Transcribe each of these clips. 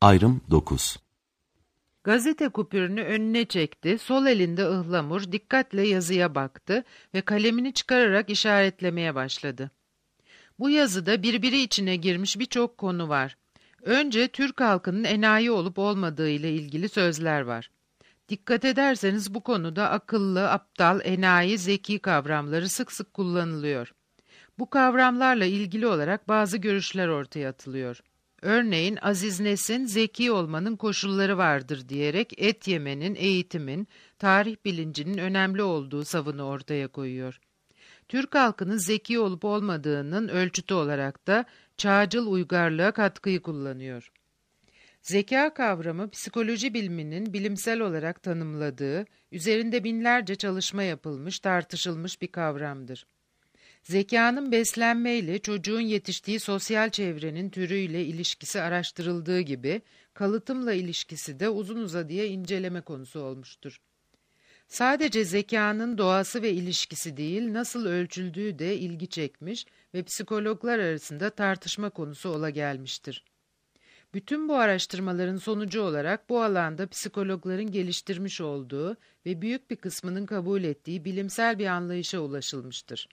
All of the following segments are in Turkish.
Ayrım 9. Gazete kupürünü önüne çekti, sol elinde ıhlamur, dikkatle yazıya baktı ve kalemini çıkararak işaretlemeye başladı. Bu yazıda birbiri içine girmiş birçok konu var. Önce Türk halkının enayi olup olmadığı ile ilgili sözler var. Dikkat ederseniz bu konuda akıllı, aptal, enayi, zeki kavramları sık sık kullanılıyor. Bu kavramlarla ilgili olarak bazı görüşler ortaya atılıyor. Örneğin Aziz Nesin zeki olmanın koşulları vardır diyerek et yemenin, eğitimin, tarih bilincinin önemli olduğu savını ortaya koyuyor. Türk halkının zeki olup olmadığının ölçütü olarak da çağcıl uygarlığa katkıyı kullanıyor. Zeka kavramı psikoloji biliminin bilimsel olarak tanımladığı, üzerinde binlerce çalışma yapılmış, tartışılmış bir kavramdır. Zekanın beslenmeyle çocuğun yetiştiği sosyal çevrenin türüyle ilişkisi araştırıldığı gibi, kalıtımla ilişkisi de uzun uzadıya inceleme konusu olmuştur. Sadece zekanın doğası ve ilişkisi değil, nasıl ölçüldüğü de ilgi çekmiş ve psikologlar arasında tartışma konusu ola gelmiştir. Bütün bu araştırmaların sonucu olarak bu alanda psikologların geliştirmiş olduğu ve büyük bir kısmının kabul ettiği bilimsel bir anlayışa ulaşılmıştır.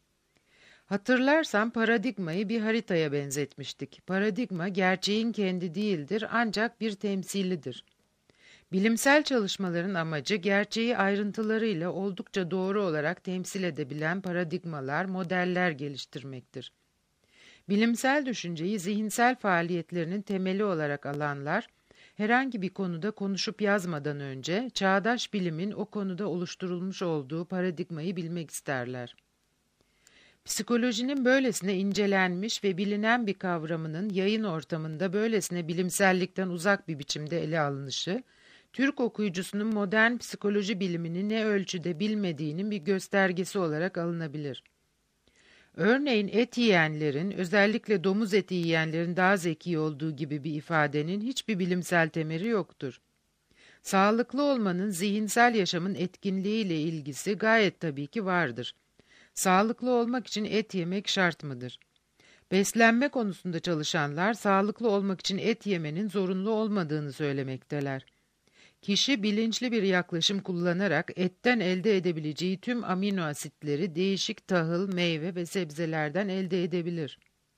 Hatırlarsam paradigmayı bir haritaya benzetmiştik. Paradigma gerçeğin kendi değildir ancak bir temsilidir. Bilimsel çalışmaların amacı gerçeği ayrıntılarıyla oldukça doğru olarak temsil edebilen paradigmalar, modeller geliştirmektir. Bilimsel düşünceyi zihinsel faaliyetlerinin temeli olarak alanlar, herhangi bir konuda konuşup yazmadan önce çağdaş bilimin o konuda oluşturulmuş olduğu paradigmayı bilmek isterler. Psikolojinin böylesine incelenmiş ve bilinen bir kavramının yayın ortamında böylesine bilimsellikten uzak bir biçimde ele alınışı, Türk okuyucusunun modern psikoloji bilimini ne ölçüde bilmediğinin bir göstergesi olarak alınabilir. Örneğin et yiyenlerin, özellikle domuz eti yiyenlerin daha zeki olduğu gibi bir ifadenin hiçbir bilimsel temeli yoktur. Sağlıklı olmanın zihinsel yaşamın etkinliğiyle ilgisi gayet tabii ki vardır. Sağlıklı olmak için et yemek şart mıdır? Beslenme konusunda çalışanlar sağlıklı olmak için et yemenin zorunlu olmadığını söylemekteler. Kişi bilinçli bir yaklaşım kullanarak etten elde edebileceği tüm amino asitleri değişik tahıl, meyve ve sebzelerden elde edebilir.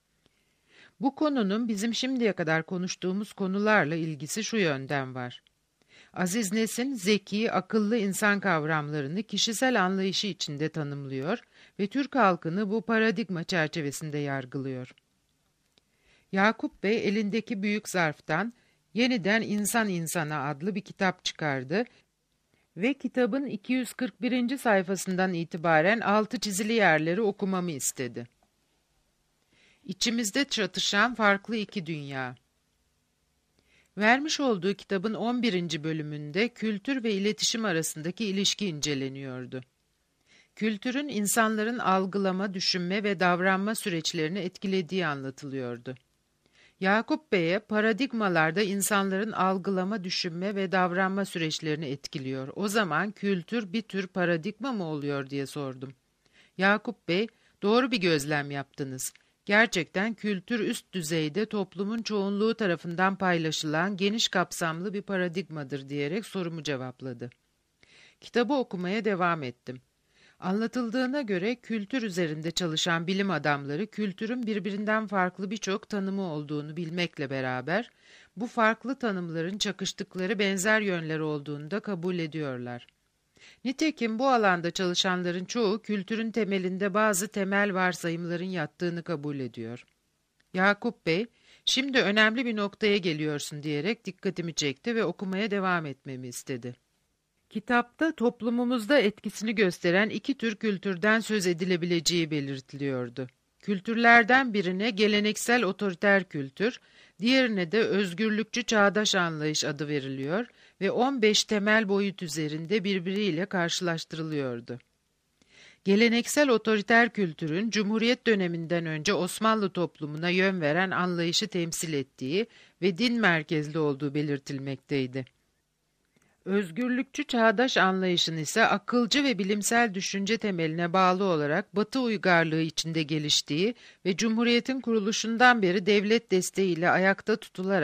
Bu konunun bizim şimdiye kadar konuştuğumuz konularla ilgisi şu yönden var. Aziz Nesin, zeki, akıllı insan kavramlarını kişisel anlayışı içinde tanımlıyor ve Türk halkını bu paradigma çerçevesinde yargılıyor. Yakup Bey elindeki büyük zarftan Yeniden İnsan İnsana adlı bir kitap çıkardı ve kitabın 241. sayfasından itibaren altı çizili yerleri okumamı istedi. İçimizde çatışan farklı iki dünya. Vermiş olduğu kitabın 11. bölümünde kültür ve iletişim arasındaki ilişki inceleniyordu. Kültürün insanların algılama, düşünme ve davranma süreçlerini etkilediği anlatılıyordu. Yakup Bey'e paradigmalarda insanların algılama, düşünme ve davranma süreçlerini etkiliyor. O zaman kültür bir tür paradigma mı oluyor diye sordum. Yakup Bey, doğru bir gözlem yaptınız. Gerçekten kültür üst düzeyde toplumun çoğunluğu tarafından paylaşılan geniş kapsamlı bir paradigmadır diyerek sorumu cevapladı. Kitabı okumaya devam ettim. Anlatıldığına göre kültür üzerinde çalışan bilim adamları kültürün birbirinden farklı birçok tanımı olduğunu bilmekle beraber bu farklı tanımların çakıştıkları benzer yönleri olduğunu da kabul ediyorlar. Nitekim bu alanda çalışanların çoğu kültürün temelinde bazı temel varsayımların yattığını kabul ediyor. Yakup Bey, şimdi önemli bir noktaya geliyorsun diyerek dikkatimi çekti ve okumaya devam etmemi istedi. Kitapta toplumumuzda etkisini gösteren iki tür kültürden söz edilebileceği belirtiliyordu. Kültürlerden birine geleneksel otoriter kültür, diğerine de özgürlükçü çağdaş anlayış adı veriliyor ve 15 temel boyut üzerinde birbiriyle karşılaştırılıyordu. Geleneksel otoriter kültürün Cumhuriyet döneminden önce Osmanlı toplumuna yön veren anlayışı temsil ettiği ve din merkezli olduğu belirtilmekteydi. Özgürlükçü çağdaş anlayışın ise akılcı ve bilimsel düşünce temeline bağlı olarak Batı uygarlığı içinde geliştiği ve Cumhuriyet'in kuruluşundan beri devlet desteğiyle ayakta tutularak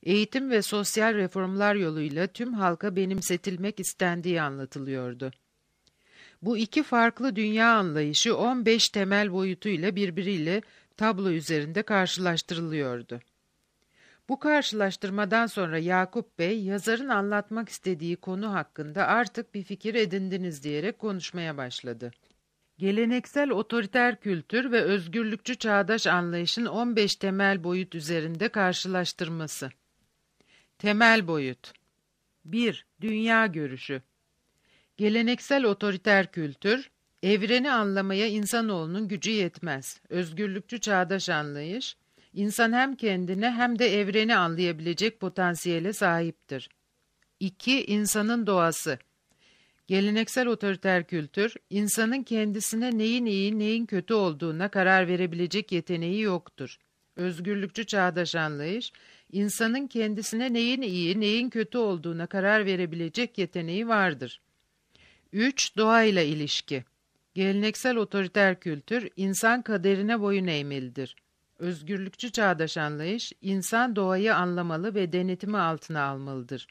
eğitim ve sosyal reformlar yoluyla tüm halka benimsetilmek istendiği anlatılıyordu. Bu iki farklı dünya anlayışı 15 temel boyutuyla birbiriyle tablo üzerinde karşılaştırılıyordu. Bu karşılaştırmadan sonra Yakup Bey, yazarın anlatmak istediği konu hakkında artık bir fikir edindiniz diyerek konuşmaya başladı. Geleneksel otoriter kültür ve özgürlükçü çağdaş anlayışın 15 temel boyut üzerinde karşılaştırması. Temel boyut 1. Dünya görüşü. Geleneksel otoriter kültür, evreni anlamaya insanoğlunun gücü yetmez. Özgürlükçü çağdaş anlayış, İnsan hem kendine hem de evreni anlayabilecek potansiyele sahiptir. 2. İnsanın doğası. Geleneksel otoriter kültür, insanın kendisine neyin iyi, neyin kötü olduğuna karar verebilecek yeteneği yoktur. Özgürlükçü çağdaş anlayış, insanın kendisine neyin iyi, neyin kötü olduğuna karar verebilecek yeteneği vardır. 3. Doğayla ilişki. Geleneksel otoriter kültür, insan kaderine boyun eğmelidir. Özgürlükçü çağdaş anlayış, insan doğayı anlamalı ve denetimi altına almalıdır.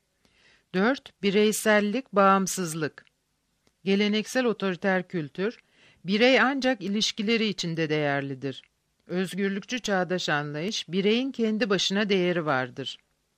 4. Bireysellik, bağımsızlık. Geleneksel otoriter kültür, birey ancak ilişkileri içinde değerlidir. Özgürlükçü çağdaş anlayış, bireyin kendi başına değeri vardır.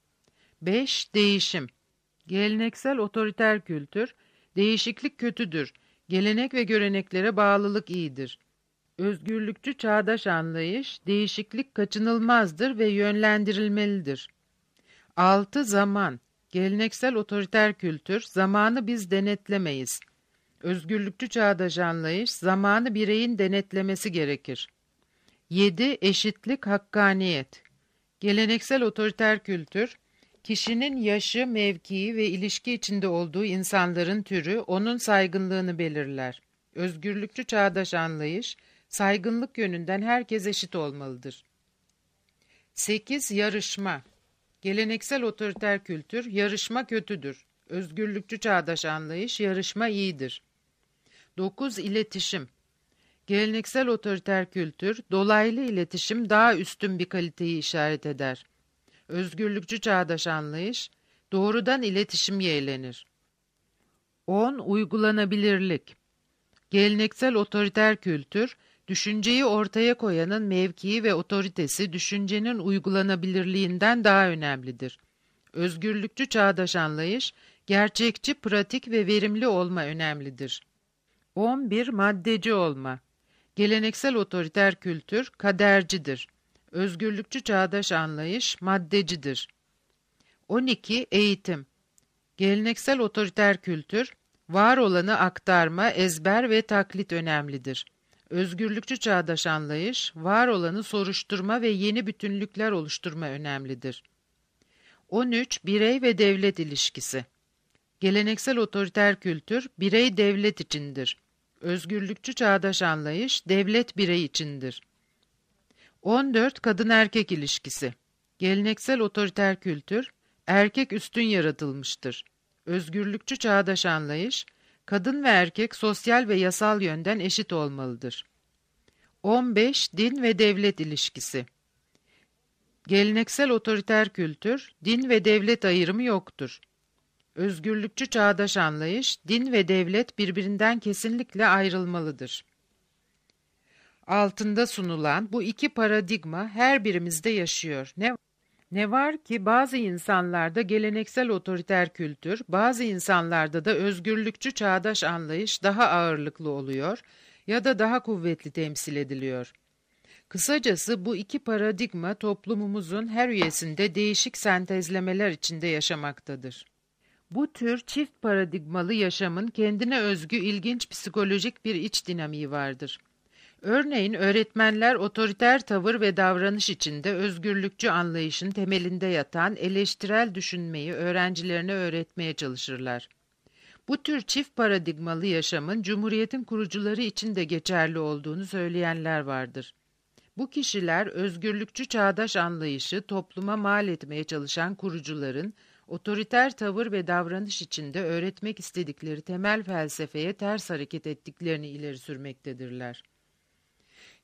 5. Değişim. Geleneksel otoriter kültür, değişiklik kötüdür. Gelenek ve göreneklere bağlılık iyidir. Özgürlükçü çağdaş anlayış, değişiklik kaçınılmazdır ve yönlendirilmelidir. 6. Zaman. Geleneksel otoriter kültür, zamanı biz denetlemeyiz. Özgürlükçü çağdaş anlayış, zamanı bireyin denetlemesi gerekir. 7. Eşitlik, hakkaniyet. Geleneksel otoriter kültür, kişinin yaşı, mevkii ve ilişki içinde olduğu insanların türü, onun saygınlığını belirler. Özgürlükçü çağdaş anlayış, saygınlık yönünden herkes eşit olmalıdır. 8. Yarışma. Geleneksel otoriter kültür, yarışma kötüdür. Özgürlükçü çağdaş anlayış, yarışma iyidir. 9. İletişim. Geleneksel otoriter kültür, dolaylı iletişim daha üstün bir kaliteyi işaret eder. Özgürlükçü çağdaş anlayış, doğrudan iletişim yeğlenir. 10. Uygulanabilirlik. Geleneksel otoriter kültür, düşünceyi ortaya koyanın mevkii ve otoritesi düşüncenin uygulanabilirliğinden daha önemlidir. Özgürlükçü çağdaş anlayış, gerçekçi, pratik ve verimli olma önemlidir. 11. Maddeci olma. Geleneksel otoriter kültür, kadercidir. Özgürlükçü çağdaş anlayış, maddecidir. 12. Eğitim. Geleneksel otoriter kültür, var olanı aktarma, ezber ve taklit önemlidir. Özgürlükçü çağdaş anlayış, var olanı soruşturma ve yeni bütünlükler oluşturma önemlidir. 13. Birey ve devlet ilişkisi. Geleneksel otoriter kültür, birey devlet içindir. Özgürlükçü çağdaş anlayış, devlet birey içindir. 14. Kadın-erkek ilişkisi. Geleneksel otoriter kültür, erkek üstün yaratılmıştır. Özgürlükçü çağdaş anlayış, kadın ve erkek sosyal ve yasal yönden eşit olmalıdır. 15. Din ve devlet ilişkisi. Geleneksel otoriter kültür, din ve devlet ayrımı yoktur. Özgürlükçü çağdaş anlayış, din ve devlet birbirinden kesinlikle ayrılmalıdır. Altında sunulan bu iki paradigma her birimizde yaşıyor. Ne var ki bazı insanlarda geleneksel otoriter kültür, bazı insanlarda da özgürlükçü çağdaş anlayış daha ağırlıklı oluyor ya da daha kuvvetli temsil ediliyor. Kısacası bu iki paradigma toplumumuzun her üyesinde değişik sentezlemeler içinde yaşamaktadır. Bu tür çift paradigmalı yaşamın kendine özgü ilginç psikolojik bir iç dinamiği vardır. Örneğin öğretmenler otoriter tavır ve davranış içinde özgürlükçü anlayışın temelinde yatan eleştirel düşünmeyi öğrencilerine öğretmeye çalışırlar. Bu tür çift paradigmalı yaşamın Cumhuriyet'in kurucuları için de geçerli olduğunu söyleyenler vardır. Bu kişiler özgürlükçü çağdaş anlayışı topluma mal etmeye çalışan kurucuların otoriter tavır ve davranış içinde öğretmek istedikleri temel felsefeye ters hareket ettiklerini ileri sürmektedirler.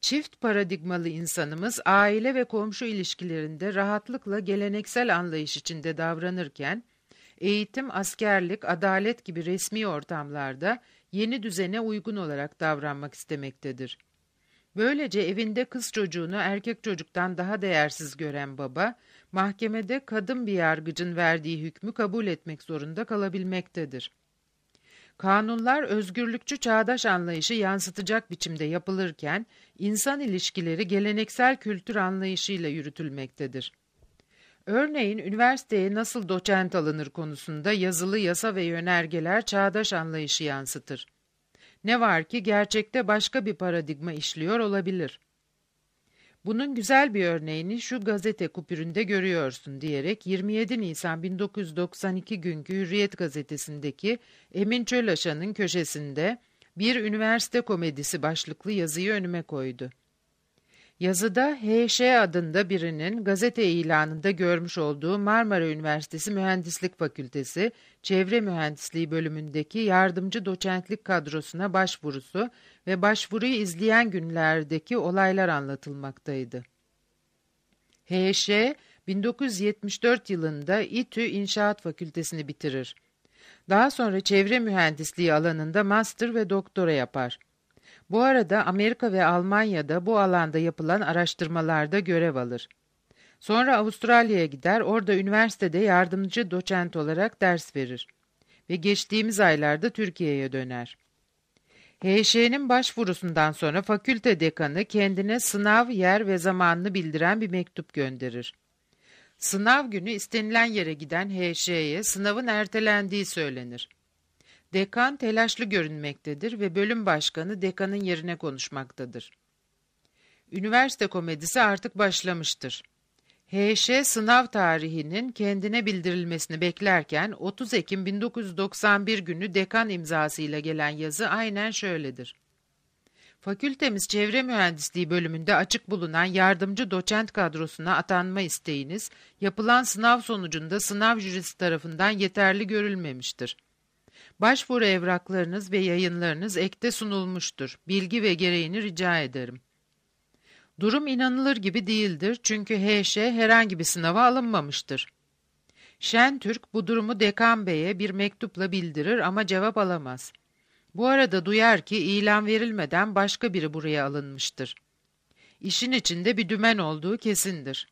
Çift paradigmalı insanımız aile ve komşu ilişkilerinde rahatlıkla geleneksel anlayış içinde davranırken, eğitim, askerlik, adalet gibi resmi ortamlarda yeni düzene uygun olarak davranmak istemektedir. Böylece evinde kız çocuğunu erkek çocuktan daha değersiz gören baba, mahkemede kadın bir yargıcın verdiği hükmü kabul etmek zorunda kalabilmektedir. Kanunlar özgürlükçü çağdaş anlayışı yansıtacak biçimde yapılırken, insan ilişkileri geleneksel kültür anlayışıyla yürütülmektedir. Örneğin üniversiteye nasıl doçent alınır konusunda yazılı yasa ve yönergeler çağdaş anlayışı yansıtır. Ne var ki gerçekte başka bir paradigma işliyor olabilir. Bunun güzel bir örneğini şu gazete kupüründe görüyorsun diyerek 27 Nisan 1992 günkü Hürriyet gazetesindeki Emin Çölaşan'ın köşesinde bir üniversite komedisi başlıklı yazıyı önüme koydu. Yazıda H.Ş. adında birinin gazete ilanında görmüş olduğu Marmara Üniversitesi Mühendislik Fakültesi Çevre Mühendisliği bölümündeki yardımcı doçentlik kadrosuna başvurusu ve başvuruyu izleyen günlerdeki olaylar anlatılmaktaydı. H.Ş. 1974 yılında İTÜ İnşaat Fakültesini bitirir. Daha sonra çevre mühendisliği alanında master ve doktora yapar. Bu arada Amerika ve Almanya'da bu alanda yapılan araştırmalarda görev alır. Sonra Avustralya'ya gider, orada üniversitede yardımcı doçent olarak ders verir. Ve geçtiğimiz aylarda Türkiye'ye döner. H.Ş.'nin başvurusundan sonra fakülte dekanı kendine sınav, yer ve zamanını bildiren bir mektup gönderir. Sınav günü istenilen yere giden H.Ş.'ye sınavın ertelendiği söylenir. Dekan telaşlı görünmektedir ve bölüm başkanı dekanın yerine konuşmaktadır. Üniversite komedisi artık başlamıştır. H.Ş. sınav tarihinin kendine bildirilmesini beklerken 30 Ekim 1991 günü dekan imzasıyla gelen yazı aynen şöyledir. Fakültemiz Çevre Mühendisliği bölümünde açık bulunan yardımcı doçent kadrosuna atanma isteğiniz, yapılan sınav sonucunda sınav jürisi tarafından yeterli görülmemiştir. Başvuru evraklarınız ve yayınlarınız ekte sunulmuştur. Bilgi ve gereğini rica ederim. Durum inanılır gibi değildir çünkü H.Ş. herhangi bir sınava alınmamıştır. Şentürk bu durumu Dekan Bey'e bir mektupla bildirir ama cevap alamaz. Bu arada duyar ki ilan verilmeden başka biri buraya alınmıştır. İşin içinde bir dümen olduğu kesindir.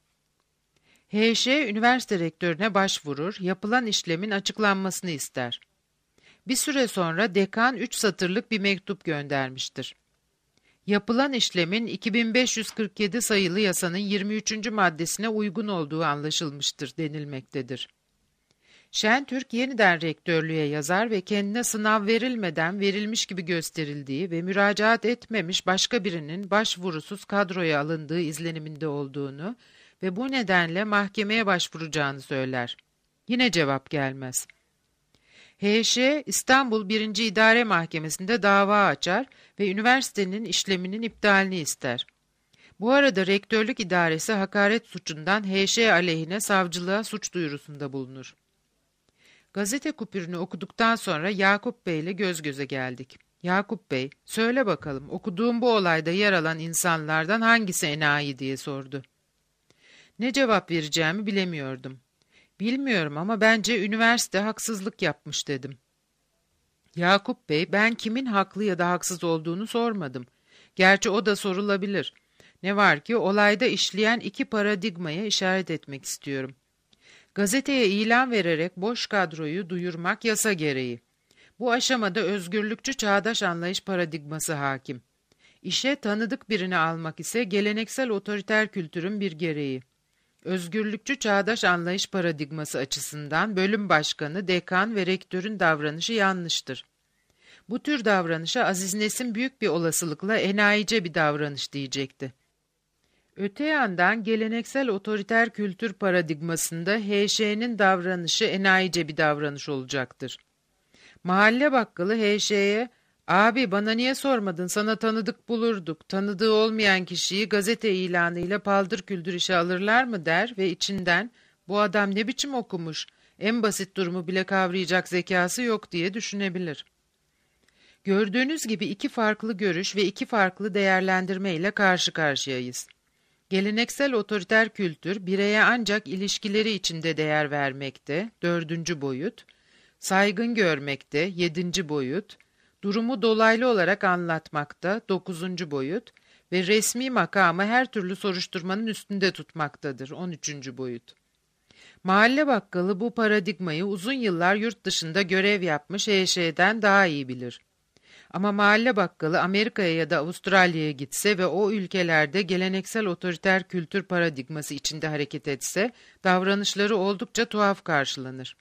H.Ş. üniversite rektörüne başvurur, yapılan işlemin açıklanmasını ister. Bir süre sonra dekan 3 satırlık bir mektup göndermiştir. Yapılan işlemin 2547 sayılı yasanın 23. maddesine uygun olduğu anlaşılmıştır denilmektedir. Şentürk yeniden rektörlüğe yazar ve kendine sınav verilmeden verilmiş gibi gösterildiği ve müracaat etmemiş başka birinin başvurusuz kadroya alındığı izleniminde olduğunu ve bu nedenle mahkemeye başvuracağını söyler. Yine cevap gelmez. H.Ş. İstanbul 1. İdare Mahkemesi'nde dava açar ve üniversitenin işleminin iptalini ister. Bu arada rektörlük idaresi hakaret suçundan H.Ş. aleyhine savcılığa suç duyurusunda bulunur. Gazete kupürünü okuduktan sonra Yakup Bey ile göz göze geldik. Yakup Bey, söyle bakalım okuduğum bu olayda yer alan insanlardan hangisi enayi diye sordu. Ne cevap vereceğimi bilemiyordum. Bilmiyorum ama bence üniversite haksızlık yapmış dedim. Yakup Bey, ben kimin haklı ya da haksız olduğunu sormadım. Gerçi o da sorulabilir. Ne var ki olayda işleyen 2 paradigmaya işaret etmek istiyorum. Gazeteye ilan vererek boş kadroyu duyurmak yasa gereği. Bu aşamada özgürlükçü çağdaş anlayış paradigması hakim. İşe tanıdık birini almak ise geleneksel otoriter kültürün bir gereği. Özgürlükçü çağdaş anlayış paradigması açısından bölüm başkanı, dekan ve rektörün davranışı yanlıştır. Bu tür davranışa Aziz Nesin büyük bir olasılıkla enayice bir davranış diyecekti. Öte yandan geleneksel otoriter kültür paradigmasında H.Ş.'nin davranışı enayice bir davranış olacaktır. Mahalle bakkalı H.Ş.'ye, "Abi bana niye sormadın, sana tanıdık bulurduk, tanıdığı olmayan kişiyi gazete ilanıyla paldır küldür işe alırlar mı?" der ve içinden, "Bu adam ne biçim okumuş, en basit durumu bile kavrayacak zekası yok" diye düşünebilir. Gördüğünüz gibi iki farklı görüş ve iki farklı değerlendirme ile karşı karşıyayız. Geleneksel otoriter kültür, bireye ancak ilişkileri içinde değer vermekte, 4. boyut, saygın görmekte, 7. boyut, durumu dolaylı olarak anlatmakta, 9. boyut ve resmi makamı her türlü soruşturmanın üstünde tutmaktadır, 13. boyut. Mahalle bakkalı bu paradigmayı uzun yıllar yurt dışında görev yapmış HŞ'den daha iyi bilir. Ama mahalle bakkalı Amerika'ya ya da Avustralya'ya gitse ve o ülkelerde geleneksel otoriter kültür paradigması içinde hareket etse, davranışları oldukça tuhaf karşılanır.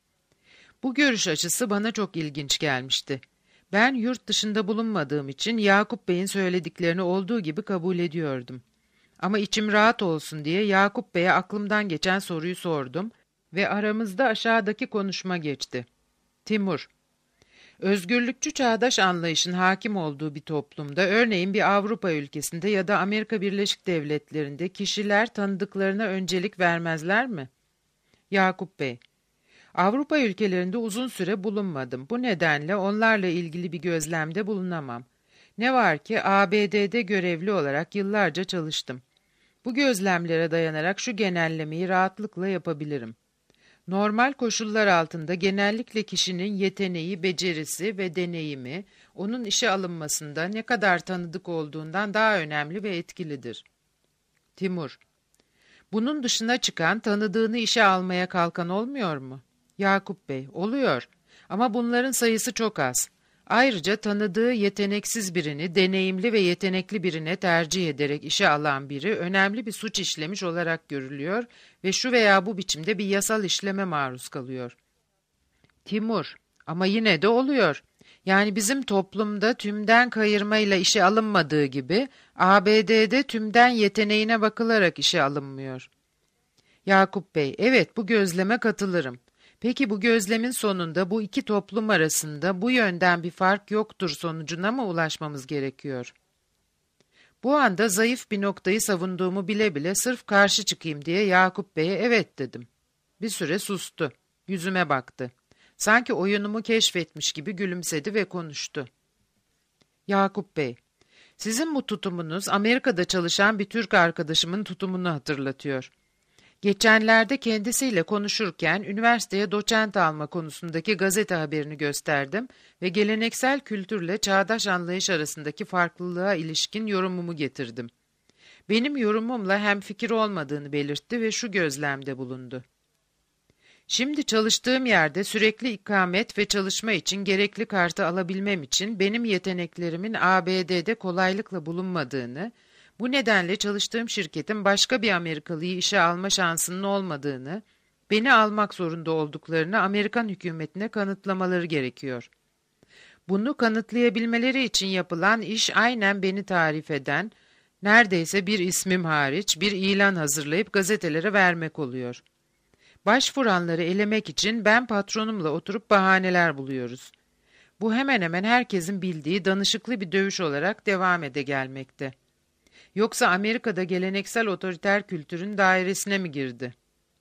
Bu görüş açısı bana çok ilginç gelmişti. Ben yurt dışında bulunmadığım için Yakup Bey'in söylediklerini olduğu gibi kabul ediyordum. Ama içim rahat olsun diye Yakup Bey'e aklımdan geçen soruyu sordum ve aramızda aşağıdaki konuşma geçti. Timur, özgürlükçü çağdaş anlayışın hakim olduğu bir toplumda, örneğin bir Avrupa ülkesinde ya da Amerika Birleşik Devletleri'nde kişiler tanıdıklarına öncelik vermezler mi? Yakup Bey, Avrupa ülkelerinde uzun süre bulunmadım. Bu nedenle onlarla ilgili bir gözlemde bulunamam. Ne var ki ABD'de görevli olarak yıllarca çalıştım. Bu gözlemlere dayanarak şu genellemeyi rahatlıkla yapabilirim. Normal koşullar altında genellikle kişinin yeteneği, becerisi ve deneyimi, onun işe alınmasında ne kadar tanıdık olduğundan daha önemli ve etkilidir. Timur, bunun dışına çıkan, tanıdığını işe almaya kalkan olmuyor mu? Yakup Bey, oluyor ama bunların sayısı çok az. Ayrıca tanıdığı yeteneksiz birini, deneyimli ve yetenekli birine tercih ederek işe alan biri önemli bir suç işlemiş olarak görülüyor ve şu veya bu biçimde bir yasal işleme maruz kalıyor. Timur, ama yine de oluyor. Yani bizim toplumda tümden kayırmayla işe alınmadığı gibi, ABD'de tümden yeteneğine bakılarak işe alınmıyor. Yakup Bey, evet bu gözleme katılırım. Peki bu gözlemin sonunda bu iki toplum arasında bu yönden bir fark yoktur sonucuna mı ulaşmamız gerekiyor? Bu anda zayıf bir noktayı savunduğumu bile bile sırf karşı çıkayım diye Yakup Bey'e evet dedim. Bir süre sustu. Yüzüme baktı. Sanki oyunumu keşfetmiş gibi gülümsedi ve konuştu. Yakup Bey, sizin bu tutumunuz Amerika'da çalışan bir Türk arkadaşımın tutumunu hatırlatıyor. Geçenlerde kendisiyle konuşurken üniversiteye doçent alma konusundaki gazete haberini gösterdim ve geleneksel kültürle çağdaş anlayış arasındaki farklılığa ilişkin yorumumu getirdim. Benim yorumumla hemfikir olmadığını belirtti ve şu gözlemde bulundu. Şimdi çalıştığım yerde sürekli ikamet ve çalışma için gerekli kartı alabilmem için benim yeteneklerimin ABD'de kolaylıkla bulunmadığını, bu nedenle çalıştığım şirketin başka bir Amerikalıyı işe alma şansının olmadığını, beni almak zorunda olduklarını Amerikan hükümetine kanıtlamaları gerekiyor. Bunu kanıtlayabilmeleri için yapılan iş aynen beni tarif eden, neredeyse bir ismim hariç bir ilan hazırlayıp gazetelere vermek oluyor. Başvuranları elemek için ben patronumla oturup bahaneler buluyoruz. Bu hemen hemen herkesin bildiği danışıklı bir dövüş olarak devam ede gelmekte. Yoksa Amerika'da geleneksel otoriter kültürün dairesine mi girdi?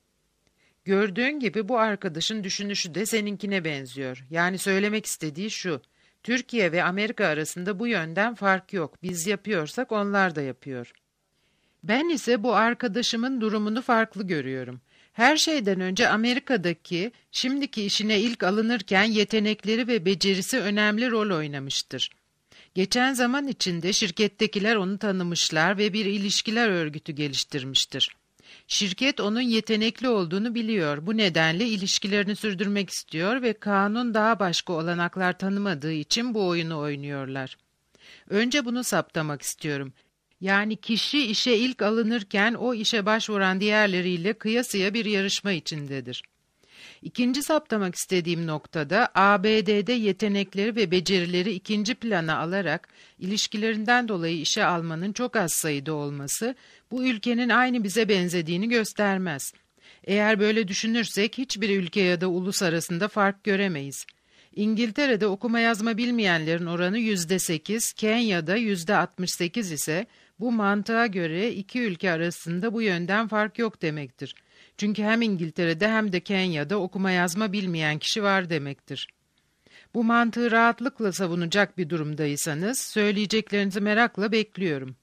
Gördüğün gibi bu arkadaşın düşünüşü de seninkine benziyor. Yani söylemek istediği şu, Türkiye ve Amerika arasında bu yönden fark yok. Biz yapıyorsak onlar da yapıyor. Ben ise bu arkadaşımın durumunu farklı görüyorum. Her şeyden önce Amerika'daki, şimdiki işine ilk alınırken yetenekleri ve becerisi önemli rol oynamıştır. Geçen zaman içinde şirkettekiler onu tanımışlar ve bir ilişkiler örgütü geliştirmiştir. Şirket onun yetenekli olduğunu biliyor. Bu nedenle ilişkilerini sürdürmek istiyor ve kanun daha başka olanaklar tanımadığı için bu oyunu oynuyorlar. Önce bunu saptamak istiyorum. Yani kişi işe ilk alınırken o işe başvuran diğerleriyle kıyasıya bir yarışma içindedir. İkinci saptamak istediğim noktada ABD'de yetenekleri ve becerileri ikinci plana alarak ilişkilerinden dolayı işe almanın çok az sayıda olması bu ülkenin aynı bize benzediğini göstermez. Eğer böyle düşünürsek hiçbir ülke ya da ulus arasında fark göremeyiz. İngiltere'de okuma yazma bilmeyenlerin oranı %8, Kenya'da %68 ise bu mantığa göre iki ülke arasında bu yönden fark yok demektir. Çünkü hem İngiltere'de hem de Kenya'da okuma yazma bilmeyen kişi var demektir. Bu mantığı rahatlıkla savunacak bir durumdaysanız söyleyeceklerinizi merakla bekliyorum.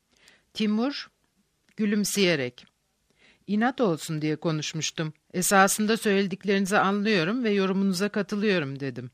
Timur gülümseyerek, "İnat olsun diye konuşmuştum. Esasında söylediklerinizi anlıyorum ve yorumunuza katılıyorum," dedim.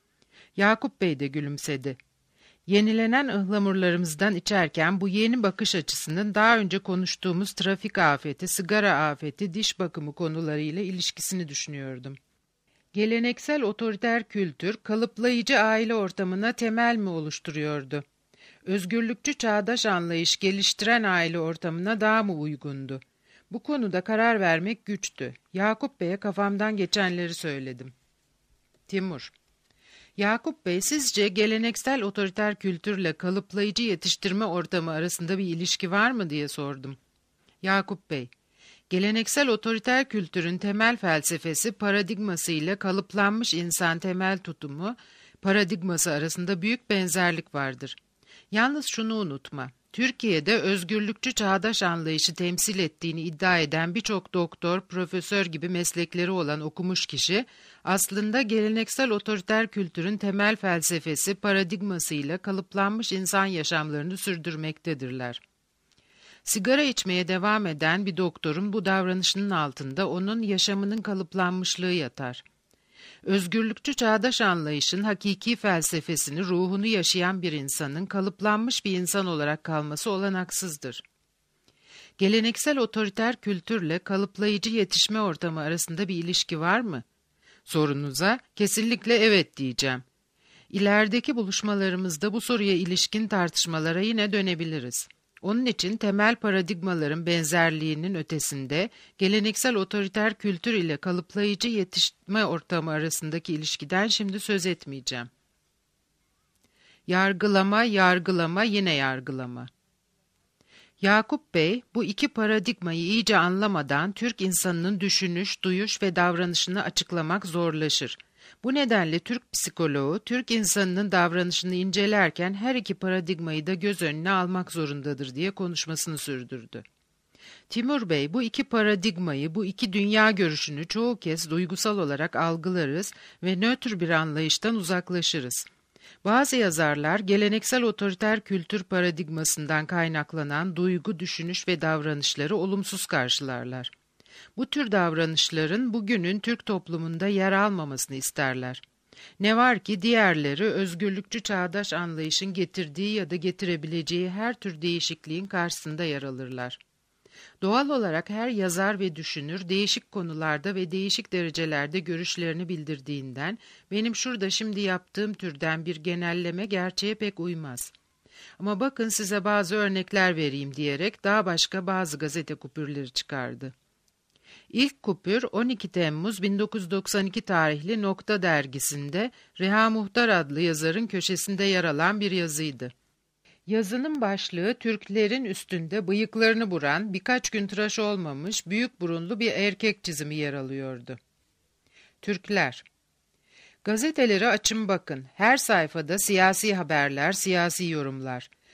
Yakup Bey de gülümsedi. Yenilenen ıhlamurlarımızdan içerken bu yeni bakış açısının daha önce konuştuğumuz trafik afeti, sigara afeti, diş bakımı konularıyla ilişkisini düşünüyordum. Geleneksel otoriter kültür, kalıplayıcı aile ortamına temel mi oluşturuyordu? Özgürlükçü çağdaş anlayış geliştiren aile ortamına daha mı uygundu? Bu konuda karar vermek güçtü. Yakup Bey'e kafamdan geçenleri söyledim. Timur: Yakup Bey, sizce geleneksel otoriter kültürle kalıplayıcı yetiştirme ortamı arasında bir ilişki var mı diye sordum. Yakup Bey: Geleneksel otoriter kültürün temel felsefesi, paradigması ile kalıplanmış insan temel tutumu, paradigması arasında büyük benzerlik vardır. Yalnız şunu unutma, Türkiye'de özgürlükçü çağdaş anlayışı temsil ettiğini iddia eden birçok doktor, profesör gibi meslekleri olan okumuş kişi, aslında geleneksel otoriter kültürün temel felsefesi, paradigması ile kalıplanmış insan yaşamlarını sürdürmektedirler. Sigara içmeye devam eden bir doktorun bu davranışının altında onun yaşamının kalıplanmışlığı yatar. Özgürlükçü çağdaş anlayışın hakiki felsefesini, ruhunu yaşayan bir insanın kalıplanmış bir insan olarak kalması olanaksızdır. Geleneksel otoriter kültürle kalıplayıcı yetişme ortamı arasında bir ilişki var mı? Sorunuza kesinlikle evet diyeceğim. İlerideki buluşmalarımızda bu soruya ilişkin tartışmalara yine dönebiliriz. Onun için temel paradigmaların benzerliğinin ötesinde geleneksel otoriter kültür ile kalıplayıcı yetişme ortamı arasındaki ilişkiden şimdi söz etmeyeceğim. Yargılama, yargılama, yine yargılama. Yakup Bey, bu iki paradigmayı iyice anlamadan Türk insanının düşünüş, duyuş ve davranışını açıklamak zorlaşır. Bu nedenle Türk psikoloğu, Türk insanının davranışını incelerken her iki paradigmayı da göz önüne almak zorundadır diye konuşmasını sürdürdü. Timur Bey, bu iki paradigmayı, bu iki dünya görüşünü çoğu kez duygusal olarak algılarız ve nötr bir anlayıştan uzaklaşırız. Bazı yazarlar geleneksel otoriter kültür paradigmasından kaynaklanan duygu, düşünüş ve davranışları olumsuz karşılarlar. Bu tür davranışların bugünün Türk toplumunda yer almamasını isterler. Ne var ki diğerleri özgürlükçü çağdaş anlayışın getirdiği ya da getirebileceği her tür değişikliğin karşısında yer alırlar. Doğal olarak her yazar ve düşünür değişik konularda ve değişik derecelerde görüşlerini bildirdiğinden benim şurada şimdi yaptığım türden bir genelleme gerçeğe pek uymaz. Ama bakın size bazı örnekler vereyim diyerek daha başka bazı gazete kupürleri çıkardı. İlk kupür 12 Temmuz 1992 tarihli Nokta dergisinde Reha Muhtar adlı yazarın köşesinde yer alan bir yazıydı. Yazının başlığı Türklerin üstünde bıyıklarını buran, birkaç gün tıraş olmamış, büyük burunlu bir erkek çizimi yer alıyordu. Türkler. Gazeteleri açın bakın. Her sayfada siyasi haberler, siyasi yorumlar.